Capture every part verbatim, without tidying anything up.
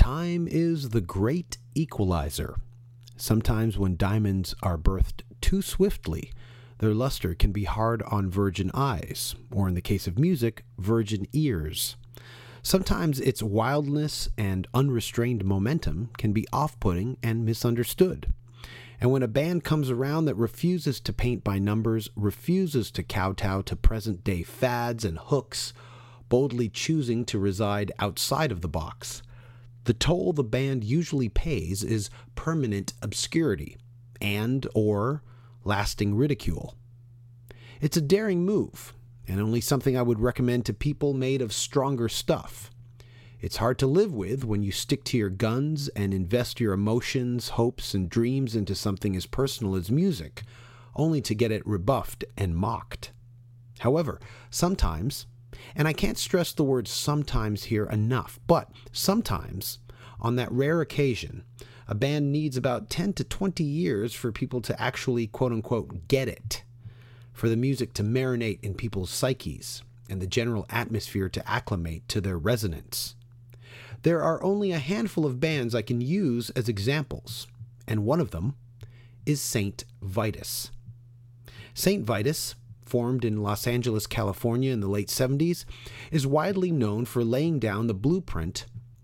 Time is the great equalizer. Sometimes when diamonds are birthed too swiftly, their luster can be hard on virgin eyes, or in the case of music, virgin ears. Sometimes its wildness and unrestrained momentum can be off-putting and misunderstood. And when a band comes around that refuses to paint by numbers, refuses to kowtow to present-day fads and hooks, boldly choosing to reside outside of the box, the toll the band usually pays is permanent obscurity and or lasting ridicule. It's a daring move, and only something I would recommend to people made of stronger stuff. It's hard to live with when you stick to your guns and invest your emotions, hopes, and dreams into something as personal as music, only to get it rebuffed and mocked. However, sometimes, and I can't stress the word sometimes here enough, but sometimes, on that rare occasion, a band needs about ten to twenty years for people to actually quote-unquote get it, for the music to marinate in people's psyches and the general atmosphere to acclimate to their resonance. There are only a handful of bands I can use as examples, and one of them is Saint Vitus. Saint Vitus, formed in Los Angeles, California in the late seventies, is widely known for laying down the blueprint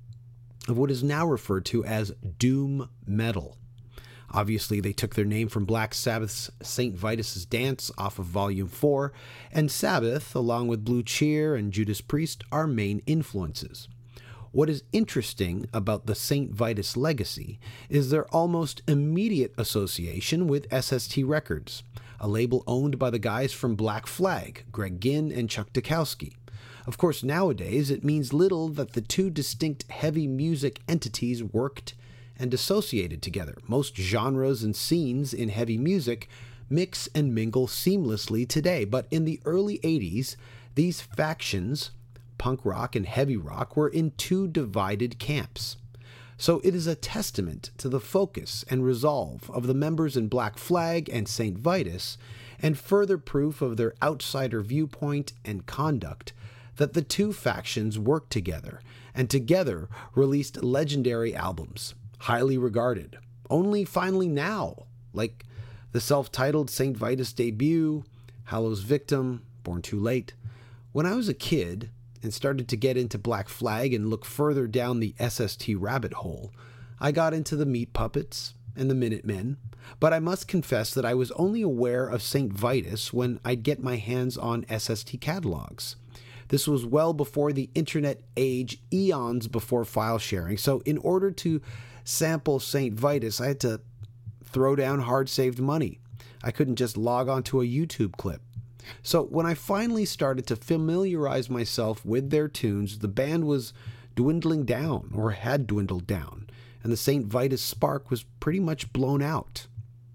of what is now referred to as doom metal. Obviously, they took their name from Black Sabbath's Saint Vitus' Dance off of Volume four, and Sabbath, along with Blue Cheer and Judas Priest, are main influences. What is interesting about the Saint Vitus legacy is their almost immediate association with S S T Records, a label owned by the guys from Black Flag, Greg Ginn and Chuck Dukowski. Of course, nowadays, it means little that the two distinct heavy music entities worked and associated together. Most genres and scenes in heavy music mix and mingle seamlessly today, but in the early eighties, these factions, punk rock and heavy rock, were in two divided camps. So it is a testament to the focus and resolve of the members in Black Flag and Saint Vitus, and further proof of their outsider viewpoint and conduct, that the two factions worked together, and together released legendary albums, highly regarded, only finally now, like the self-titled Saint Vitus debut, Hallows Victim, Born Too Late. When I was a kid and started to get into Black Flag and look further down the S S T rabbit hole, I got into the Meat Puppets and the Minutemen, but I must confess that I was only aware of Saint Vitus when I'd get my hands on S S T catalogs. This was well before the internet age, eons before file sharing, so in order to sample Saint Vitus, I had to throw down hard-saved money. I couldn't just log onto a YouTube clip. So when I finally started to familiarize myself with their tunes, the band was dwindling down, or had dwindled down, and the Saint Vitus spark was pretty much blown out.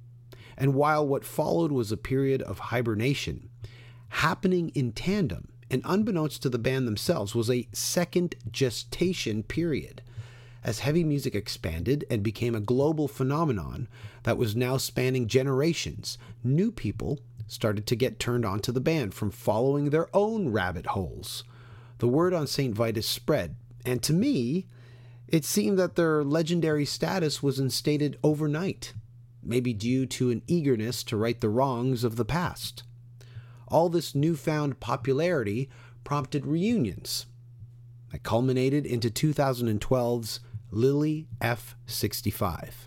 And while what followed was a period of hibernation, happening in tandem, and unbeknownst to the band themselves, was a second gestation period, as heavy music expanded and became a global phenomenon that was now spanning generations. New people started to get turned on to the band from following their own rabbit holes. The word on Saint Vitus spread, and to me, it seemed that their legendary status was instated overnight, maybe due to an eagerness to right the wrongs of the past. All this newfound popularity prompted reunions that culminated into two thousand twelve's Lily F sixty-five.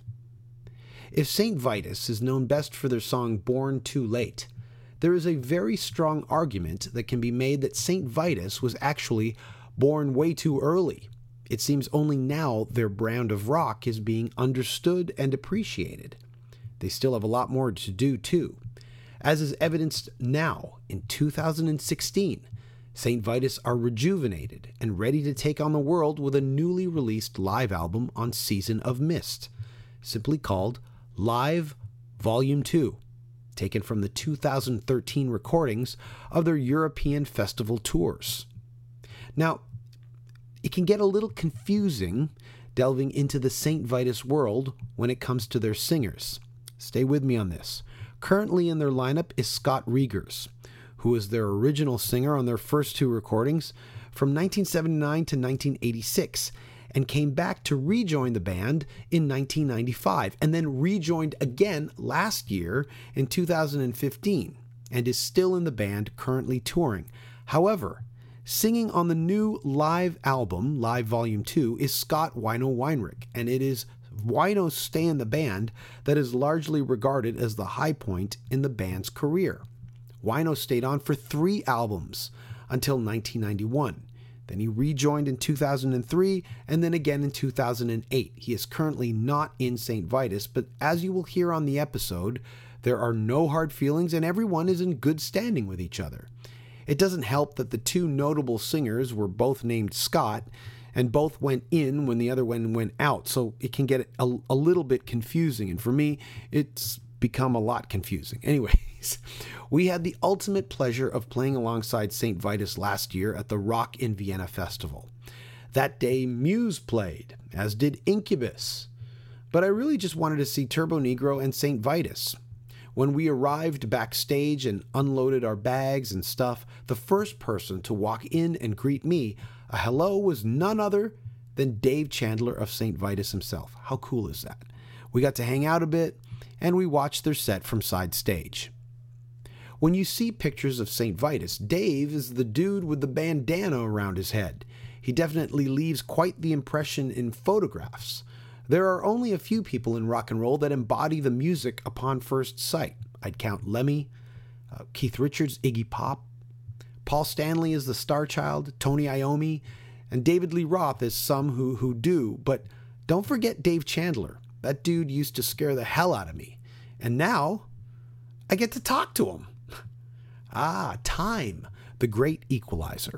If Saint Vitus is known best for their song Born Too Late, there is a very strong argument that can be made that Saint Vitus was actually born way too early. It seems only now their brand of rock is being understood and appreciated. They still have a lot more to do too. As is evidenced now, in two thousand sixteen, Saint Vitus are rejuvenated and ready to take on the world with a newly released live album on Season of Mist, simply called Live Volume two, taken from the two thousand thirteen recordings of their European festival tours. Now, it can get a little confusing delving into the Saint Vitus world when it comes to their singers. Stay with me on this. Currently in their lineup is Scott Regers, who was their original singer on their first two recordings from nineteen seventy-nine to nineteen eighty-six, and came back to rejoin the band in nineteen ninety-five, and then rejoined again last year in two thousand fifteen, and is still in the band currently touring. However, singing on the new live album, Live Volume two, is Scott Wino Weinrich, and it is Wino's stay in the band that is largely regarded as the high point in the band's career. Wino stayed on for three albums until nineteen ninety-one. Then he rejoined in two thousand three and then again in two thousand eight. He is currently not in Saint Vitus, but as you will hear on the episode, there are no hard feelings and everyone is in good standing with each other. It doesn't help that the two notable singers were both named Scott, and both went in when the other one went out, so it can get a, a little bit confusing, and for me, it's become a lot confusing. Anyways, we had the ultimate pleasure of playing alongside Saint Vitus last year at the Rock in Vienna Festival. That day, Muse played, as did Incubus, but I really just wanted to see Turbonegro and Saint Vitus. When we arrived backstage and unloaded our bags and stuff, the first person to walk in and greet me a hello was none other than Dave Chandler of Saint Vitus himself. How cool is that? We got to hang out a bit, and we watched their set from side stage. When you see pictures of Saint Vitus, Dave is the dude with the bandana around his head. He definitely leaves quite the impression in photographs. There are only a few people in rock and roll that embody the music upon first sight. I'd count Lemmy, uh, Keith Richards, Iggy Pop, Paul Stanley is the star child, Tony Iommi, and David Lee Roth is some who, who do. But don't forget Dave Chandler. That dude used to scare the hell out of me. And now I get to talk to him. Ah, time, the great equalizer.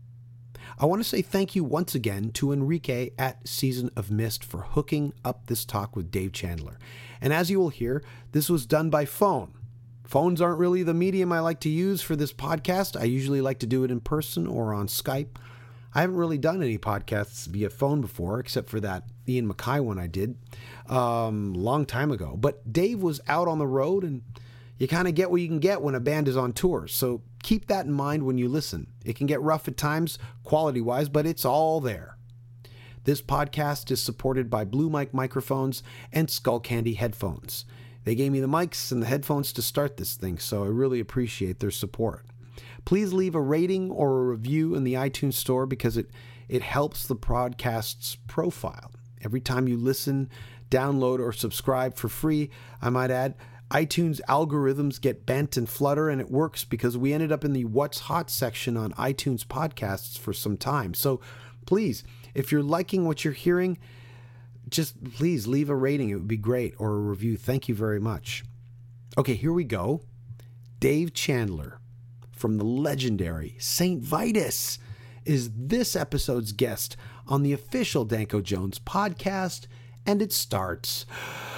I want to say thank you once again to Enrique at Season of Mist for hooking up this talk with Dave Chandler. And as you will hear, this was done by phone. Phones aren't really the medium I like to use for this podcast. I usually like to do it in person or on Skype. I haven't really done any podcasts via phone before, except for that Ian MacKay one I did um, long time ago. But Dave was out on the road, and you kind of get what you can get when a band is on tour. So keep that in mind when you listen. It can get rough at times, quality-wise, but it's all there. This podcast is supported by Blue Mic microphones and Skullcandy headphones. They gave me the mics and the headphones to start this thing, so I really appreciate their support. Please leave a rating or a review in the iTunes store because it, it helps the podcast's profile. Every time you listen, download, or subscribe for free, I might add, iTunes algorithms get bent and flutter, and it works because we ended up in the What's Hot section on iTunes podcasts for some time. So please, if you're liking what you're hearing, just please leave a rating. It would be great, or a review. Thank you very much. Okay, here we go. Dave Chandler from the legendary Saint Vitus is this episode's guest on the official Danko Jones podcast, and it starts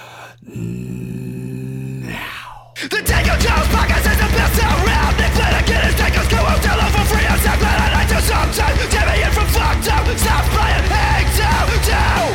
now. The Danko Jones podcast is the best around. Nick Flanagan is Danko's co-host. Hello for free on SoundCloud, and I do sometimes. Jamie in from Fucked Up. Stop playing Hang Down Down.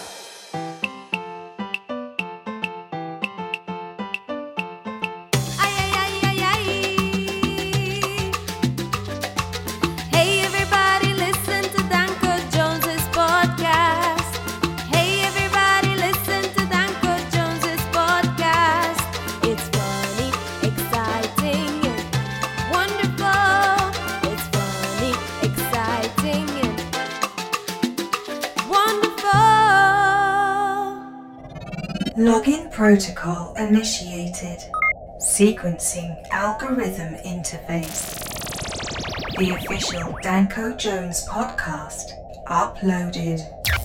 Login protocol initiated. Sequencing algorithm interface. The official Danko Jones podcast uploaded.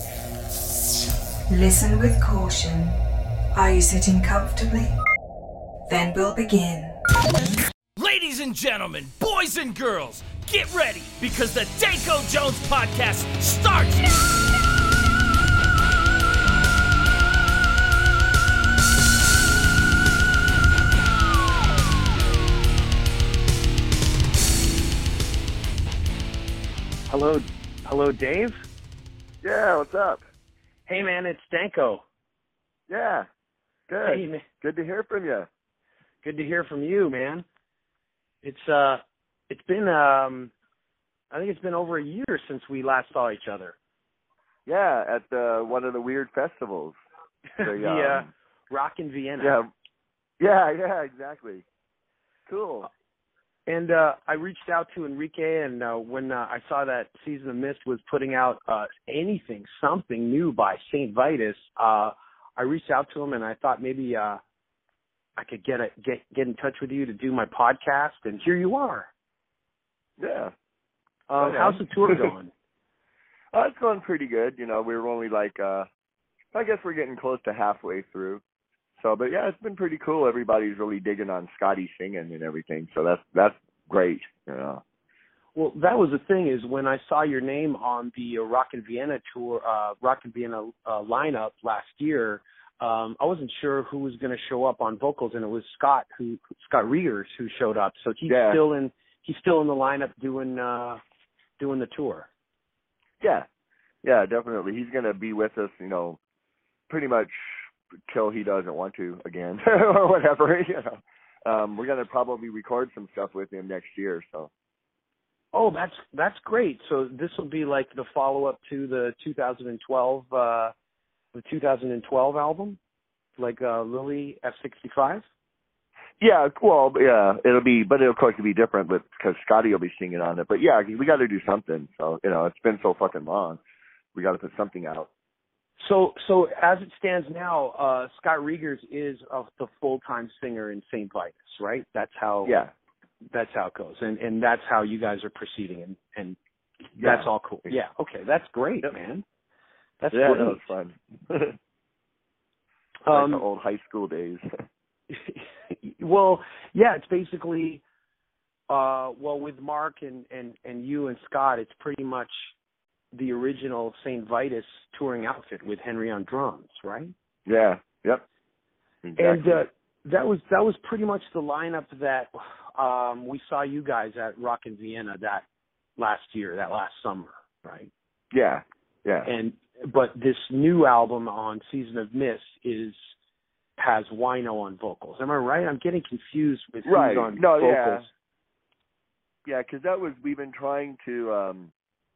Listen with caution. Are you sitting comfortably? Then we'll begin. Ladies and gentlemen, boys and girls, get ready because the Danko Jones podcast starts now! Hello, hello, Dave? Yeah, what's up? Hey, man, it's Danko. Yeah, good. Hey, man. Good to hear from you. Good to hear from you, man. It's uh, it's been um, I think it's been over a year since we last saw each other. Yeah, at uh, one of the weird festivals. the The, uh, um, Rock in Vienna. yeah, yeah, yeah, exactly. Cool. And uh, I reached out to Enrique, and uh, when uh, I saw that Season of Mist was putting out uh, anything, something new by Saint Vitus, uh, I reached out to him, and I thought maybe uh, I could get a, get get in touch with you to do my podcast, and here you are. Yeah. Um, Okay. how's the tour going? Uh, it's going pretty good. You know, we were only like, uh, I guess we're getting close to halfway through. So, but yeah, it's been pretty cool. Everybody's really digging on Scotty singing and everything. So that's, that's great. You know. Well, that was the thing is when I saw your name on the uh, Rock in Vienna tour, uh, Rock in Vienna uh, lineup last year, um, I wasn't sure who was going to show up on vocals, and it was Scott who Scott Riegers who showed up. So he's Yeah. still in he's still in the lineup doing uh, doing the tour. Yeah. Yeah, definitely. He's going to be with us, you know, pretty much till he doesn't want to again or whatever, you know. Um, we're going to probably record some stuff with him next year, so. Oh, that's that's great. So this will be like the follow up to the two thousand twelve uh, the two thousand twelve album, like uh, Lily F sixty-five. Yeah, well, yeah, it'll be, but it'll of course be different, but because Scotty will be singing on it. But yeah, we got to do something. So you know, it's been so fucking long, we got to put something out. So, so as it stands now, uh, Scott Riegers is uh, the full-time singer in Saint Vitus, right? That's how. Yeah. That's how it goes, and and that's how you guys are proceeding, and and Yeah. that's all cool. Yeah. Okay, that's great, Yep. man. That's yeah, great. that was fun. like Um, the old high school days. well, yeah, it's basically, uh, well, with Mark and, and, and you and Scott, it's pretty much the original Saint Vitus touring outfit with Henry on drums, right? Yeah. Yep. Exactly. And uh, that was that was pretty much the lineup that um, we saw you guys at Rock in Vienna that last year, that last summer, right? yeah. Yeah. And but this new album on Season of Mist is has Wino on vocals. Am I right? I'm getting confused with who's right. on no, vocals. Yeah. Yeah, because that was we've been trying to um,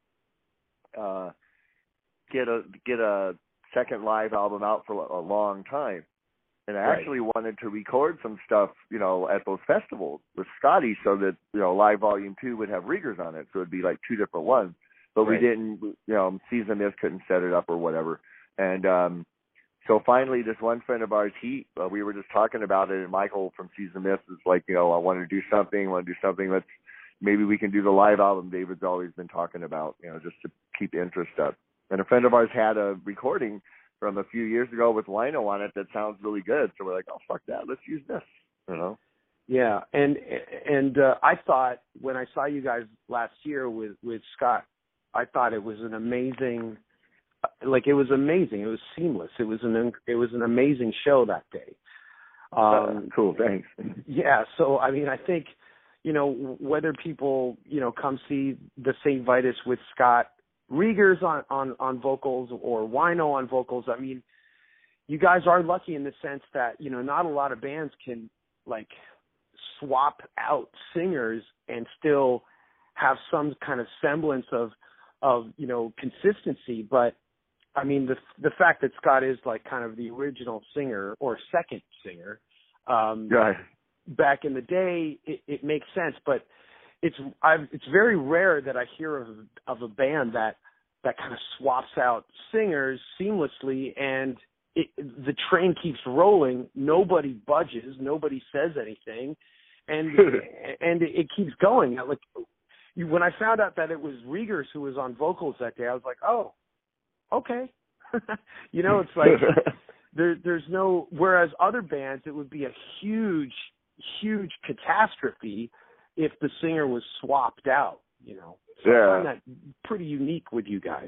uh, get a get a second live album out for a long time. And I Right. actually wanted to record some stuff, you know, at those festivals with Scotty so that, you know, Live Volume two would have Riegers on it. So it'd be like two different ones. But Right. we didn't, you know, Season Mist couldn't set it up or whatever. And um, so finally this one friend of ours, he, uh, we were just talking about it, and Michael from Season Mist is like, you know, I want to do something, I want to do something. Let's, maybe we can do the live album David's always been talking about, you know, just to keep interest up. And a friend of ours had a recording from a few years ago with Wino on it that sounds really good. So we're like, oh, fuck that. Let's use this, you know? Yeah, and and uh, I thought when I saw you guys last year with, with Scott, I thought it was an amazing, like it was amazing. It was seamless. It was an it was an amazing show that day. Um, uh, cool, thanks. Yeah, so I mean, I think, you know, whether people, you know, come see the Saint Vitus with Scott Riegers on, on, on vocals or Wino on vocals, I mean, you guys are lucky in the sense that, you know, not a lot of bands can, like, swap out singers and still have some kind of semblance of, of you know, consistency. But, I mean, the the fact that Scott is, like, kind of the original singer or second singer um, Right. back in the day, it, it makes sense. But it's I've, it's very rare that I hear of of a band that that kind of swaps out singers seamlessly, and it, the train keeps rolling. Nobody budges, nobody says anything, and and it, it keeps going. Like you, when I found out that it was Riegers who was on vocals that day, I was like, oh, okay. You know, it's like there, there's no. Whereas other bands, it would be a huge, huge catastrophe if the singer was swapped out, you know. So yeah. I find that pretty unique with you guys.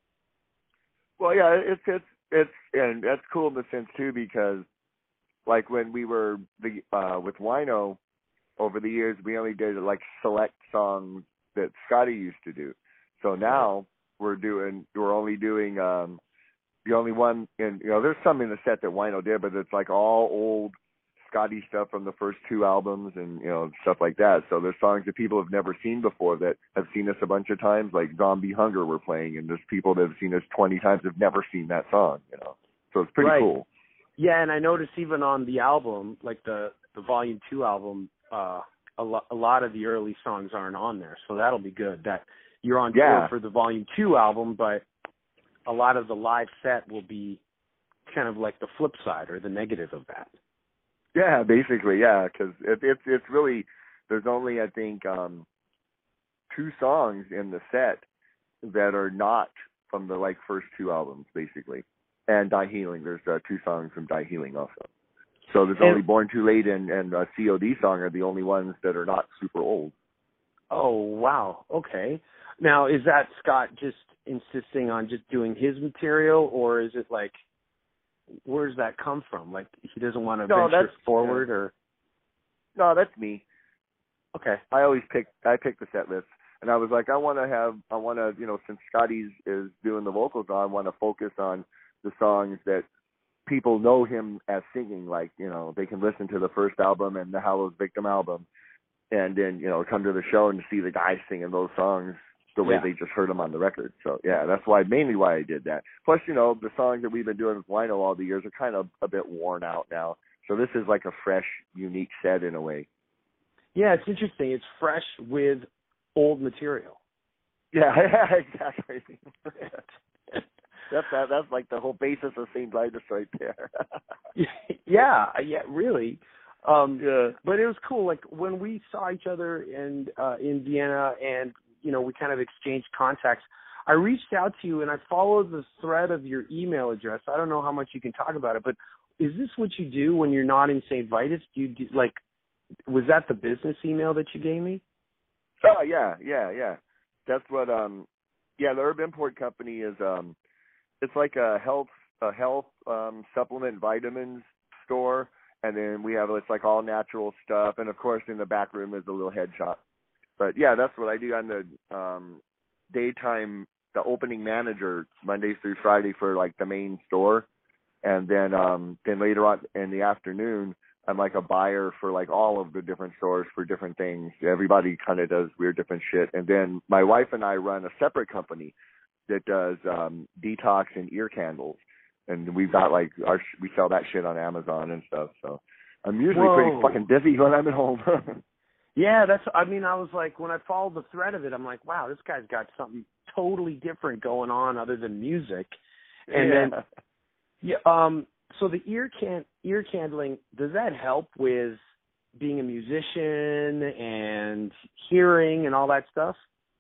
Well, yeah, it's it's it's and that's cool in the sense too, because like when we were the uh, with Wino over the years, we only did like select songs that Scotty used to do. So now we're doing we're only doing um, the only one, and you know, there's some in the set that Wino did, but it's like all old Scotty stuff from the first two albums and, you know, stuff like that. So there's songs that people have never seen before that have seen us a bunch of times, like Zombie Hunger we're playing, and there's people that have seen us twenty times have never seen that song, you know. So it's pretty right. cool. Yeah, and I noticed even on the album, like the, the Volume two album, uh, a, lo- a lot of the early songs aren't on there. So that'll be good that you're on Yeah. tour for the Volume two album, but a lot of the live set will be kind of like the flip side or the negative of that. Yeah, basically, yeah, because it, it's it's really, there's only, I think, um, two songs in the set that are not from the, like, first two albums, basically. And Die Healing, there's uh, two songs from Die Healing also. So there's and, only Born Too Late and, and a C O D song are the only ones that are not super old. Oh, wow. Okay. Now, is that Scott just insisting on just doing his material, or is it like, where does that come from? Like, he doesn't want to No, venture that's, forward, yeah. or? No, that's me. Okay. I always pick, I pick the set list. And I was like, I want to have, I want to, you know, since Scotty's is doing the vocals, I want to focus on the songs that people know him as singing. Like, you know, they can listen to the first album and the Hallowed Victim album, and then, you know, come to the show and see the guys singing those songs the way Yeah. they just heard them on the record. So, yeah, that's why, mainly why I did that. Plus, you know, the songs that we've been doing with Wino all the years are kind of a bit worn out now. So this is like a fresh, unique set in a way. Yeah, it's interesting. It's fresh with old material. Yeah, exactly. that's that, that's like the whole basis of Saint Vitus right there. yeah, yeah, really. Um, yeah. But it was cool. Like when we saw each other in uh, in Vienna, and you know we kind of exchanged contacts. I reached out to you, and I followed the thread of your email address. I don't know how much you can talk about it, but is this what you do when you're not in Saint Vitus? Do you do, like? Was that the business email that you gave me? Oh yeah, yeah, yeah. That's what. Um, yeah, the Herb Import Company is. Um, it's like a health, a health um, supplement vitamins store, and then we have it's like all natural stuff, and of course in the back room is a little head shop. But yeah, that's what I do on the um, daytime, the opening manager Mondays through Friday for like the main store, and then um, then later on in the afternoon, I'm like a buyer for like all of the different stores for different things. Everybody kind of does weird different shit. And then my wife and I run a separate company that does um, detox and ear candles. And we've got like our, we sell that shit on Amazon and stuff. So I'm usually Whoa. pretty fucking busy when I'm at home. Yeah, that's, I mean, I was like, when I followed the thread of it, I'm like, wow, this guy's got something totally different going on other than music. And yeah. then, yeah, um, so the ear can ear candling, does that help with being a musician and hearing and all that stuff?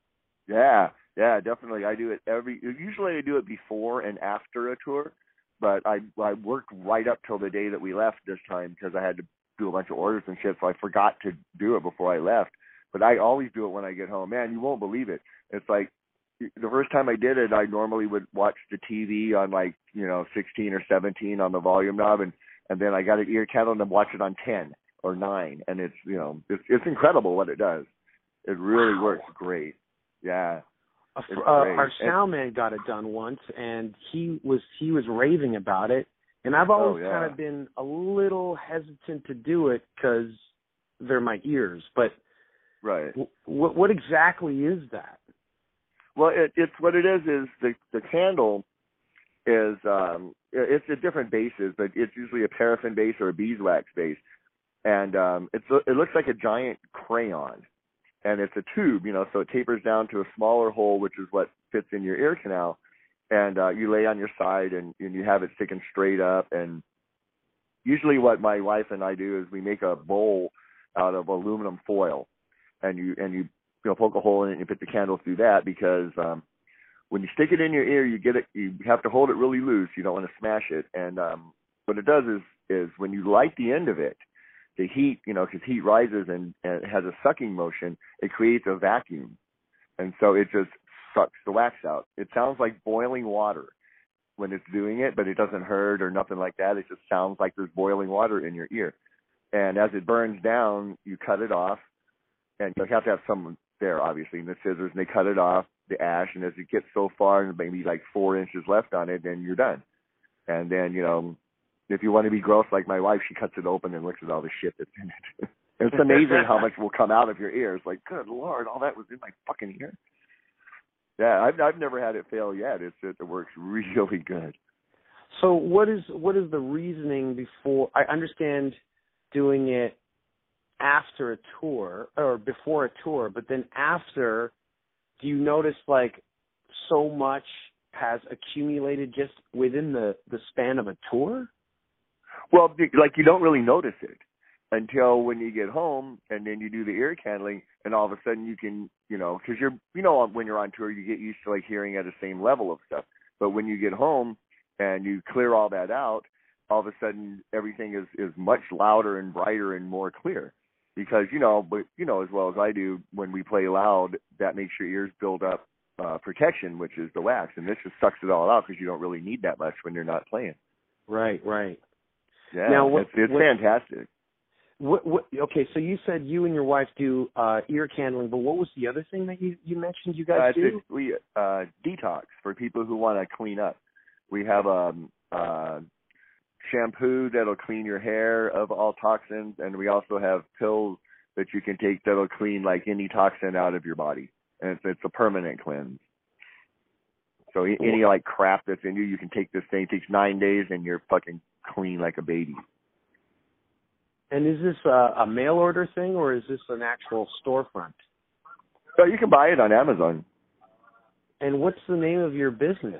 Yeah, yeah, definitely. I do it every. Usually, I do it before and after a tour, but I I worked right up till the day that we left this time because I had to do a bunch of orders and shit, so I forgot to do it before I left. But I always do it when I get home. Man, you won't believe it. It's like the first time I did it, I normally would watch the T V on like, you know, sixteen or seventeen on the volume knob, and, and then I got an ear candle and watch it on ten or nine, and it's, you know, it's, it's incredible what it does. It really Wow. works great. Yeah. Uh, It's uh, great. our sound man got it done once, and he was he was raving about it. And I've always oh, yeah. kind of been a little hesitant to do it because they're my ears. But right. w- w- what exactly is that? Well, it, it's what it is is the the candle is um, it's a different bases, but it's usually a paraffin base or a beeswax base, and um, it's it looks like a giant crayon, and it's a tube, you know, so it tapers down to a smaller hole, which is what fits in your ear canal, and uh, you lay on your side and, and you have it sticking straight up. And usually, what my wife and I do is we make a bowl out of aluminum foil, and you and you. You know, poke a hole in it and you put the candle through that because um, when you stick it in your ear, you get it. You have to hold it really loose. You don't want to smash it. And um, what it does is, is when you light the end of it, the heat, you know, because heat rises and, and it has a sucking motion, it creates a vacuum, and so it just sucks the wax out. It sounds like boiling water when it's doing it, but it doesn't hurt or nothing like that. It just sounds like there's boiling water in your ear. And as it burns down, you cut it off, and you have to have someone there, obviously, and the scissors, and they cut it off, the ash, and as it gets so far, and maybe like four inches left on it, then you're done. And then, you know, if you want to be gross like my wife, she cuts it open and looks at all the shit that's in it. It's amazing how much will come out of your ears. Like, good Lord, all that was in my fucking ear. Yeah, I've I've never had it fail yet. It's it works really good. So what is what is the reasoning before? I understand doing it after a tour or before a tour, but then after, do you notice like so much has accumulated just within the, the span of a tour? Well, like you don't really notice it until when you get home and then you do the ear candling, and all of a sudden you can, you know, because you're, you know, when you're on tour, you get used to like hearing at the same level of stuff. But when you get home and you clear all that out, all of a sudden everything is, is much louder and brighter and more clear. Because, you know, but you know as well as I do, when we play loud, that makes your ears build up uh, protection, which is the wax. And this just sucks it all out because you don't really need that much when you're not playing. Right, right. Yeah, now, what, it's, it's what, fantastic. What, what, okay, so you said you and your wife do uh, ear candling, but what was the other thing that you, you mentioned you guys uh, do? We uh, detox for people who want to clean up. We have a um, uh, shampoo that'll clean your hair of all toxins, and we also have pills that you can take that'll clean like any toxin out of your body, and it's, it's a permanent cleanse. So any like crap that's in you, you can take this thing. It takes nine days, and you're fucking clean like a baby. And is this a, a mail order thing, or is this an actual storefront? So you can buy it on Amazon. And what's the name of your business?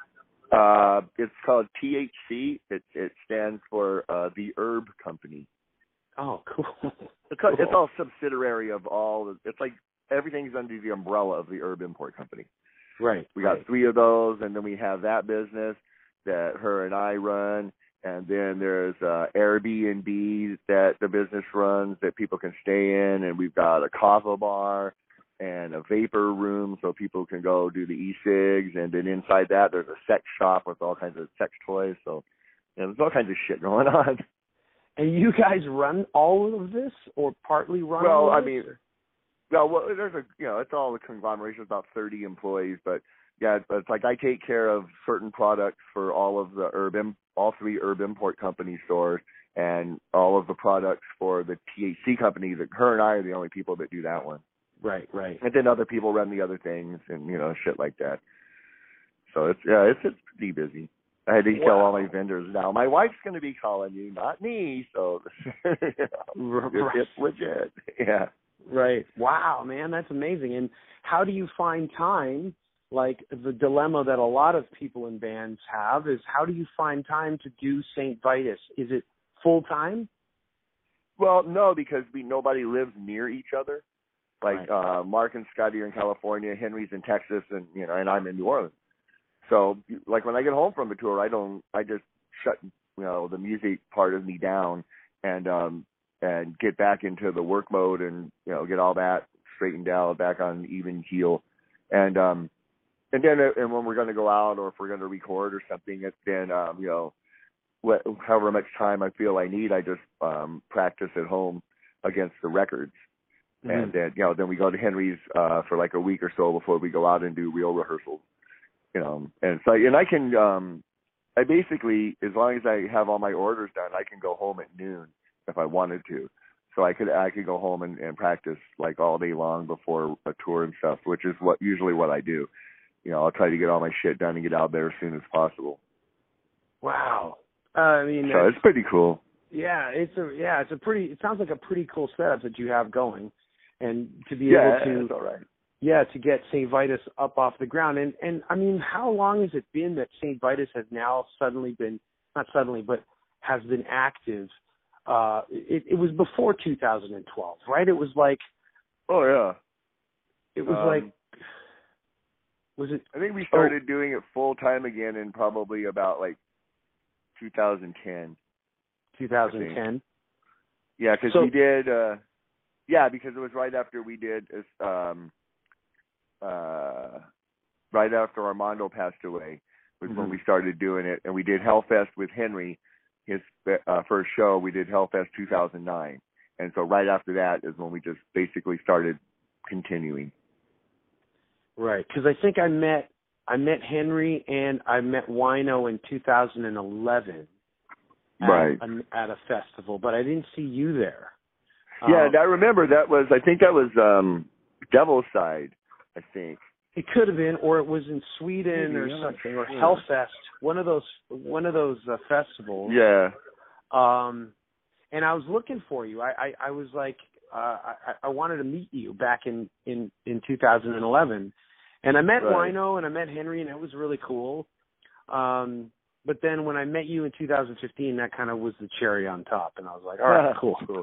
Uh, it's called T H C. It it stands for uh, the Herb Company. Oh, cool. It's, cool. it's all subsidiary of all. It's like everything's under the umbrella of the Herb Import Company. Right. We got right. three of those, and then we have that business that her and I run. And then there's uh, Airbnb that the business runs that people can stay in. And we've got a kava bar and a vapor room so people can go do the e-cigs. And then inside that, there's a sex shop with all kinds of sex toys. So you know, there's all kinds of shit going on. And you guys run all of this or partly run well, all of I this? mean, well, well, there's a, you know, it's all a conglomeration of about thirty employees. But, yeah, it's like I take care of certain products for all of the Herb Import. all three Herb Import Company stores, and all of the products for the T H C company. That her and I are the only people that do that one. Right, right. And then other people run the other things, and you know, shit like that. So it's yeah, it's it's pretty busy. I had to wow. tell all my vendors now. My wife's going to be calling you, not me. So you know, right. it's, it's legit. Yeah. Right. Wow, man, that's amazing. And how do you find time? Like the dilemma that a lot of people in bands have is how do you find time to do Saint Vitus? Is it full time? Well, no, because we nobody lives near each other. Like right. uh, Mark and Scotty are in California, Henry's in Texas, and you know, and I'm in New Orleans. So, like when I get home from a tour, I don't, I just shut you know the music part of me down and um and get back into the work mode and you know get all that straightened out, back on even keel, and um. And then, and when we're going to go out, or if we're going to record or something, it's then, um, you know, what, however much time I feel I need, I just um, practice at home against the records. Mm-hmm. And then, you know, then we go to Henry's uh, for like a week or so before we go out and do real rehearsals. You know, and so, and I can, um, I basically, as long as I have all my orders done, I can go home at noon if I wanted to. So I could, I could go home and, and practice like all day long before a tour and stuff, which is what usually what I do. You know, I'll try to get all my shit done and get out there as soon as possible. Wow. Uh, I mean, so it's pretty cool. Yeah, it's a yeah, it's a pretty. It sounds like a pretty cool setup that you have going, and to be yeah, able to it's all right. Yeah, to get Saint Vitus up off the ground. And and I mean, how long has it been that Saint Vitus has now suddenly been not suddenly, but has been active? Uh, it, it was before two thousand twelve, right? It was like, oh yeah, it was um, like. Was it? I think we started oh. doing it full time again in probably about like two thousand ten. two thousand ten. Yeah, because so, we did. Uh, yeah, because it was right after we did. Um, uh, right after Armando passed away was mm-hmm. when we started doing it, and we did Hellfest with Henry. His uh, first show, we did Hellfest two thousand nine, and so right after that is when we just basically started continuing. Right, because I think I met I met Henry and I met Wino in two thousand eleven, at, right. a, at a festival, but I didn't see you there. Yeah, um, I remember that was, I think that was um, Devil's Side, I think. It could have been, or it was in Sweden Maybe, or yeah. something, or Yeah. Hellfest, one of those, one of those uh, festivals. Yeah. Um, and I was looking for you. I, I, I was like, uh, I, I wanted to meet you back in, in, in two thousand eleven. And I met Right. Wino and I met Henry, and it was really cool. Um, but then when I met you in two thousand fifteen, that kind of was the cherry on top. And I was like, all right, cool. Cool.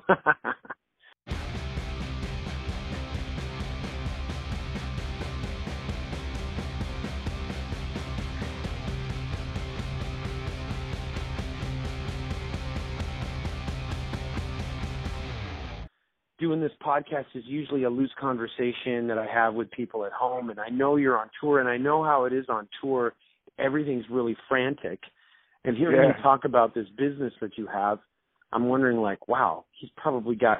Doing this podcast is usually a loose conversation that I have with people at home, and I know you're on tour, and I know how it is on tour. Everything's really frantic. And hearing Yeah. you talk about this business that you have, I'm wondering, like, wow, he's probably got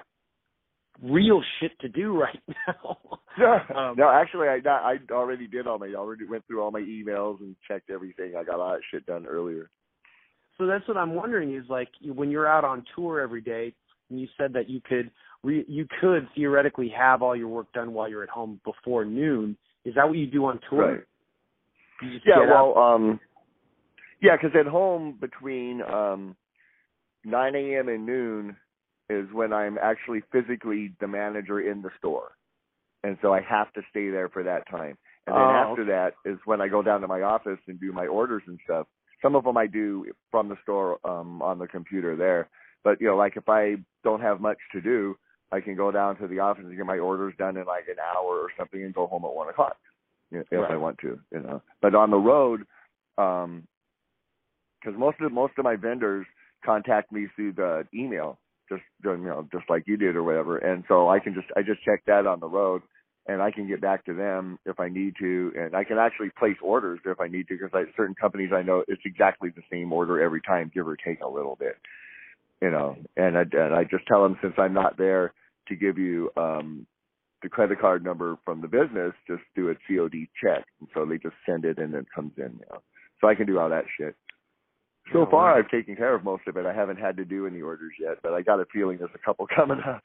real shit to do right now. um, no, actually, I I already did all my, I already went through all my emails and checked everything. I got all that shit done earlier. So that's what I'm wondering is, like, when you're out on tour every day, and you said that you could re- you could theoretically have all your work done while you're at home before noon. Is that what you do on tour? Right. You just Yeah, get well, up? um, yeah, because at home between um, nine a.m. and noon is when I'm actually physically the manager in the store. And so I have to stay there for that time. And then Oh, after that is when I go down to my office and do my orders and stuff. Some of them I do from the store um, on the computer there. But, you know, like if I don't have much to do, I can go down to the office and get my orders done in like an hour or something and go home at one o'clock, you know, if Right. I want to, you know. But on the road, um, because most of most of my vendors contact me through the email, just you know, just like you did or whatever, and so I can just I just check that on the road, and I can get back to them if I need to, and I can actually place orders if I need to, because like certain companies I know it's exactly the same order every time, give or take a little bit, you know, and I and I just tell them, since I'm not there to give you um the credit card number from the business, just do a C O D check, and so they just send it and it comes in, you know. So I can do all that shit. So Oh, far, wow. I've taken care of most of it. I haven't had to do any orders yet, but I got a feeling there's a couple coming up.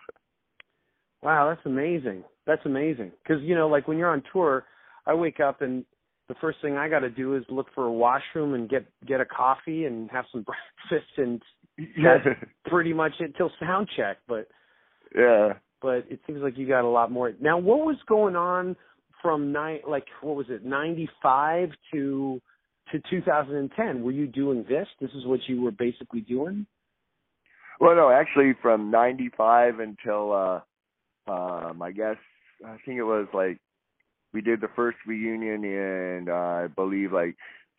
Wow, that's amazing. That's amazing. Because, you know, like when you're on tour, I wake up and the first thing I got to do is look for a washroom and get get a coffee and have some breakfast, and that's pretty much it till sound check. But Yeah. but it seems like you got a lot more. Now, what was going on from nine, like what was it, ninety-five to to two thousand ten? Were you doing this? This is what you were basically doing? Well, no, actually, from ninety-five until uh, um, I guess I think it was like we did the first reunion in uh, I believe like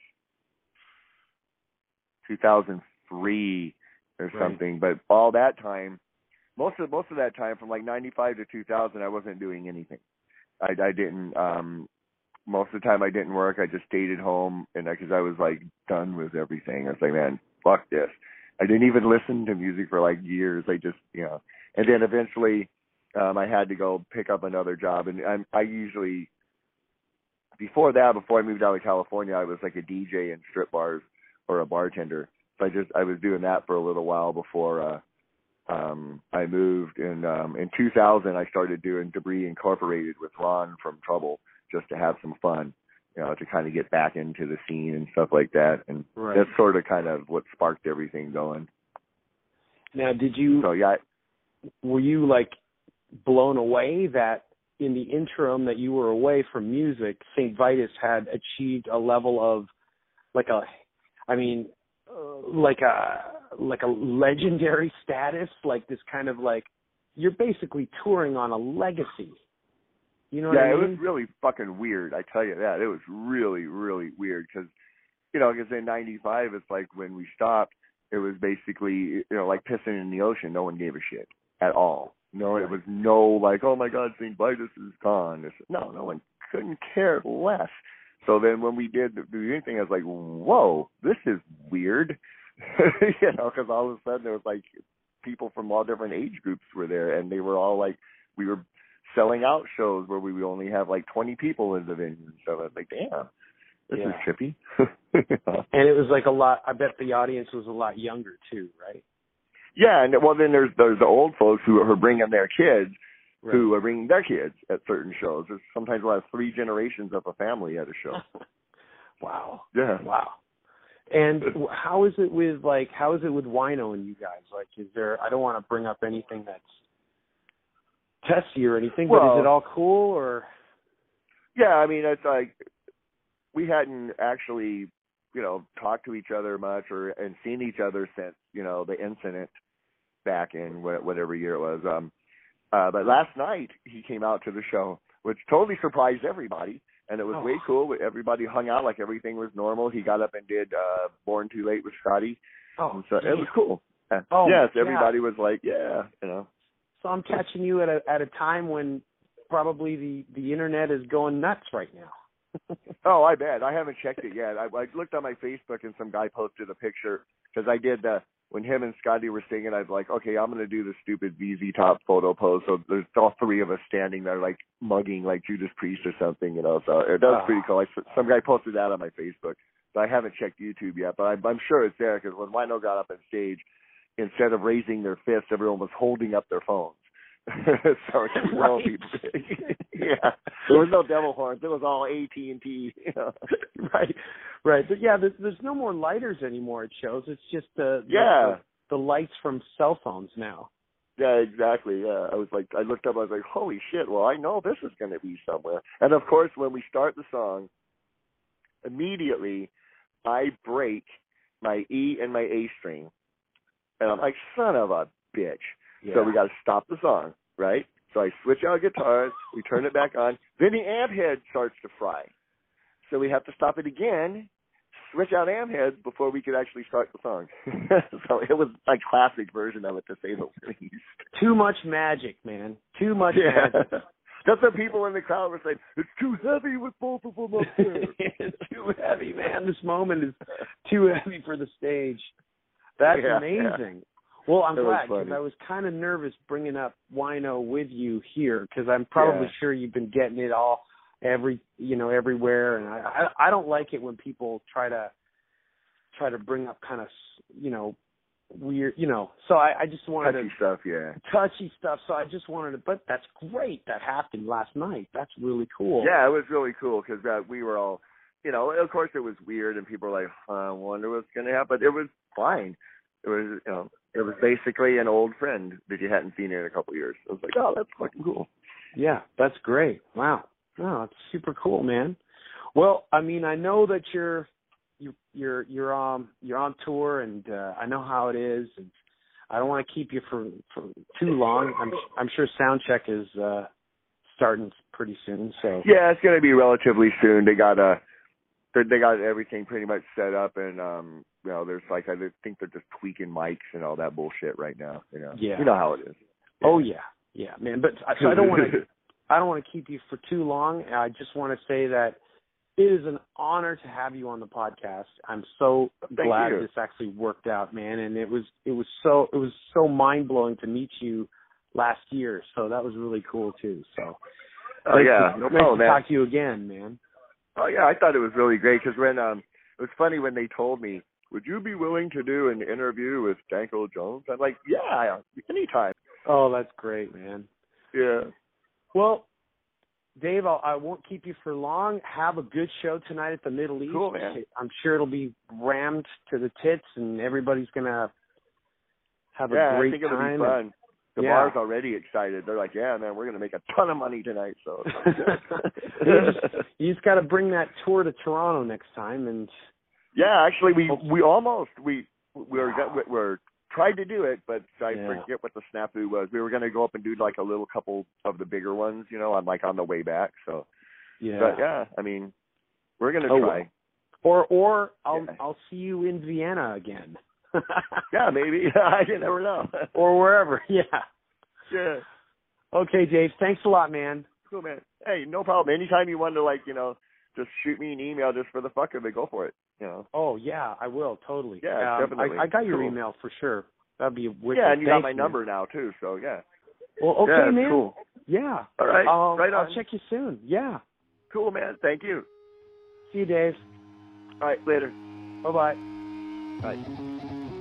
two thousand three or Right. something. But all that time, most of most of that time, from like ninety-five to two thousand, I wasn't doing anything. I, I didn't. Um, most of the time, I didn't work. I just stayed at home, and because I, I was like done with everything, I was like, man, fuck this. I didn't even listen to music for like years. I just, you know, and then eventually, um, I had to go pick up another job, and I'm, I usually, before that, before I moved out of California, I was like a D J in strip bars or a bartender. So I just, I was doing that for a little while before. Uh, Um, I moved in um, in two thousand. I started doing Debris Incorporated with Ron from Trouble, just to have some fun, you know, to kind of get back into the scene and stuff like that. And Right. that's sort of kind of what sparked everything going. Now, did you, So yeah, were you like blown away that in the interim that you were away from music, Saint Vitus had achieved a level of like a, I mean, uh, like a, like a legendary status, like this kind of like, you're basically touring on a legacy. You know what yeah, I mean? it was really fucking weird. I tell you that. It was really, really weird because, you know, because in ninety-five, it's like when we stopped, it was basically, you know, like pissing in the ocean. No one gave a shit at all. No, it was no like, oh my God, Saint Vitus is gone. It's, no, no one couldn't care less. So then when we did the the thing, I was like, whoa, this is weird. You know, because all of a sudden there was like people from all different age groups were there, and they were all like, we were selling out shows where we would only have like twenty people in the venue and stuff. I was like, damn, this yeah. is trippy. And it was like a lot. I bet the audience was a lot younger too, right? Yeah, and well, then there's there's the old folks who are bringing their kids, right. who are bringing their kids at certain shows. There's sometimes we'll have three generations of a family at a show. Wow. Yeah. Wow. And how is it with like how is it with Wino and you guys? Like, is there? I don't want to bring up anything that's testy or anything, well, but is it all cool or? Yeah, I mean, it's like we hadn't actually, you know, talked to each other much or and seen each other since, you know, the incident back in whatever year it was. Um, uh, but last night he came out to the show, which totally surprised everybody, and it was oh. way cool. Everybody hung out like everything was normal. He got up and did uh, Born Too Late with Scotty. Oh, and so it was cool. Oh, yes, yeah. everybody was like, yeah, you know. So I'm catching you at a at a time when probably the, the internet is going nuts right now. Oh, I bet. I haven't checked it yet. I, I looked on my Facebook and some guy posted a picture because I did uh, when him and Scotty were singing. I was like, okay, I'm going to do the stupid V Z Top photo pose. So there's all three of us standing there like mugging like Judas Priest or something, you know. So that was pretty cool. I, some guy posted that on my Facebook. So I haven't checked YouTube yet, but I'm, I'm sure it's there because when Wino got up on stage, instead of raising their fists, everyone was holding up their phones. So you know, right. people, yeah, there was no devil horns. It was all A T and T. You know? Right, right. But yeah, there's, there's no more lighters anymore. It shows. It's just the yeah the, the lights from cell phones now. Yeah, exactly. Yeah, I was like, I looked up. I was like, holy shit. Well, I know this is going to be somewhere. And of course, when we start the song, immediately I break my E and my A string, and I'm like, son of a bitch. Yeah. So we got to stop the song, right? So I switch out guitars, we turn it back on. Then the amp head starts to fry. So we have to stop it again, switch out amp heads before we could actually start the song. So it was a classic version of it, to say the least. Too much magic, man. Too much yeah. magic. That's what people in the crowd were saying. It's too heavy with both of them up there. It's too heavy, man. This moment is too heavy for the stage. That's yeah, amazing. Yeah. Well, I'm that glad because I was kind of nervous bringing up Wino with you here because I'm probably yeah. sure you've been getting it all every you know everywhere, and I, I I don't like it when people try to try to bring up kind of you know weird you know. So I, I just wanted touchy to stuff, yeah, touchy stuff. So I just wanted to, but that's great that happened last night. That's really cool. Yeah, it was really cool because uh, we were all, you know, of course it was weird and people were like, I wonder what's going to happen. But it was fine. It was, you know, it was basically an old friend that you hadn't seen in a couple of years. I was like, oh, that's fucking cool. Yeah, that's great. Wow. Wow, it's super cool, man. Well, I mean, I know that you're you you're you're um you're on tour, and uh, I know how it is, and I don't want to keep you for for too long. I'm I'm sure sound check is uh, starting pretty soon. So yeah, it's going to be relatively soon. They got a they got everything pretty much set up, and um. You know, there's like I think they're just tweaking mics and all that bullshit right now. You know, yeah. You know how it is. Yeah. Oh yeah, yeah, man. But so I don't want to, I don't want to keep you for too long. I just want to say that it is an honor to have you on the podcast. I'm so Thank glad you. this actually worked out, man. And it was, it was so, it was so mind blowing to meet you last year. So that was really cool too. So. Oh yeah, to, no nice problem, to man. talk to you again, man. Oh yeah, I thought it was really great because when um, it was funny when they told me, would you be willing to do an interview with Danko Jones? I'm like, yeah, anytime. Oh, that's great, man. Yeah. Well, Dave, I'll, I won't keep you for long. Have a good show tonight at the Middle East. Cool, man. I'm sure it'll be rammed to the tits, and everybody's going to have a yeah, great I think it'll time. be fun. The yeah. bar's already excited. They're like, yeah, man, we're going to make a ton of money tonight. So you just, you just got to bring that tour to Toronto next time, and yeah, actually, we we almost we we were we were tried to do it, but I yeah. forget what the snafu was. We were going to go up and do like a little couple of the bigger ones, you know, on like on the way back. So yeah, but yeah, I mean, we're going to oh, try. Or or I'll yeah. I'll see you in Vienna again. Yeah, maybe. You never know. Or wherever. Yeah. Yeah. Okay, Dave. Thanks a lot, man. Cool, man. Hey, no problem. Anytime you want to, like, you know, just shoot me an email just for the fuck of it, go for it. You know. Oh yeah, I will totally. Yeah, um, definitely. I, I got your cool. email for sure. That'd be wicked. Yeah, and you Thanks, got my man. number now too. So yeah. Well, okay, yeah, man. Cool. Yeah. All right. Um, right on. I'll check you soon. Yeah. Cool, man. Thank you. See you, Dave. All right, later. Bye-bye. Bye.